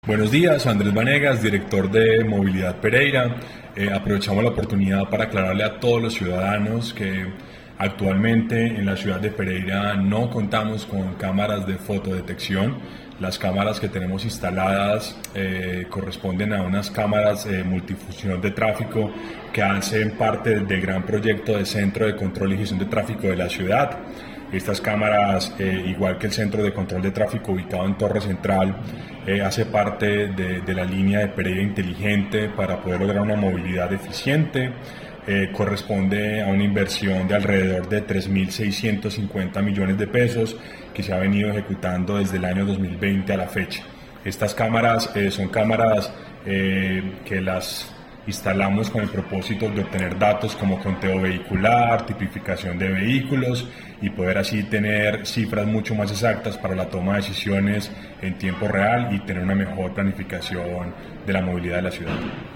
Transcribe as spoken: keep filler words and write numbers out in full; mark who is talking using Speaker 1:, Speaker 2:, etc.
Speaker 1: Buenos días, Andrés Vanegas, director de Movilidad Pereira. Eh, aprovechamos la oportunidad para aclararle a todos los ciudadanos que actualmente en la ciudad de Pereira no contamos con cámaras de fotodetección. Las cámaras que tenemos instaladas eh, corresponden a unas cámaras eh, multifunción de tráfico que hacen parte del gran proyecto de Centro de Control y Gestión de Tráfico de la ciudad. Estas cámaras, eh, igual que el Centro de Control de Tráfico ubicado en Torre Central, eh, hace parte de, de la línea de Pereira Inteligente para poder lograr una movilidad eficiente. Eh, corresponde a una inversión de alrededor de tres mil seiscientos cincuenta millones de pesos que se ha venido ejecutando desde el año dos mil veinte a la fecha. Estas cámaras eh, son cámaras eh, que las instalamos con el propósito de obtener datos como conteo vehicular, tipificación de vehículos y poder así tener cifras mucho más exactas para la toma de decisiones en tiempo real y tener una mejor planificación de la movilidad de la ciudad.